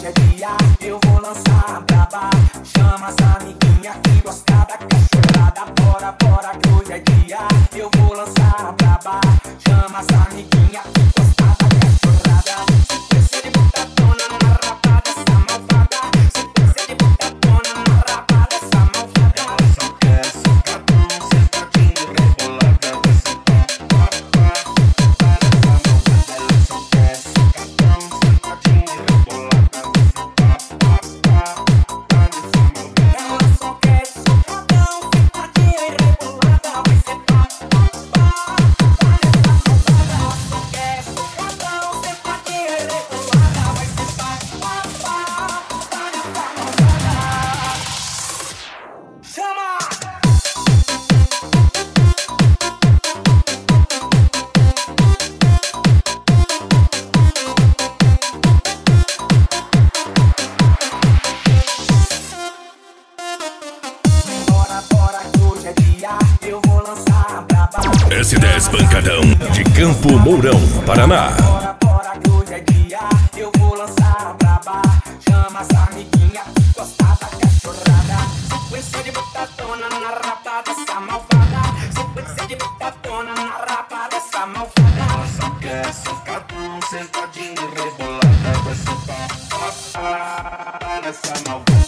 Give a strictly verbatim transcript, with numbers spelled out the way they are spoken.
hoje é dia, eu vou lançar a braba. Chama as amiguinha que gosta da cachorrada. Bora, bora que hoje é dia, eu vou lançar a braba. Chama as amiguinha que gosta da cachorrada. Sequência de botadona na rapa dessa malvada. Sequência de botadona na rapa dessa malvada. Ela só quer socadão, sentadinho e rebolada. Vai sentar, pá, pá, pá nessa malvada. Ela só quer socadão, sentadinho e rebolada. Vai sentar, pá, pá, pá nessa malvada. Ela só quer socadão, sentadinho e rebolada. Vai sentar, pá, pá, pá nessa malvada. Ela só quer socadão, sentadinho e rebolada. Vai sentar, pá, pá, pá nessa malvada. Chama! Bora, bora que hoje é dia, eu vou lançar a braba. S dez Pancadão de Campo Mourão, Paraná. Bora, bora que hoje é dia, eu vou lançar a braba. Chama as amiguinha que gosta da cachorrada. Sequência de botadona na rapa dessa malvada. Sequência de botadona na rapa dessa malvada. Ela só quer socadão, sentadinho e rebolada. Vai sentar, pá, pá, nessa malvada.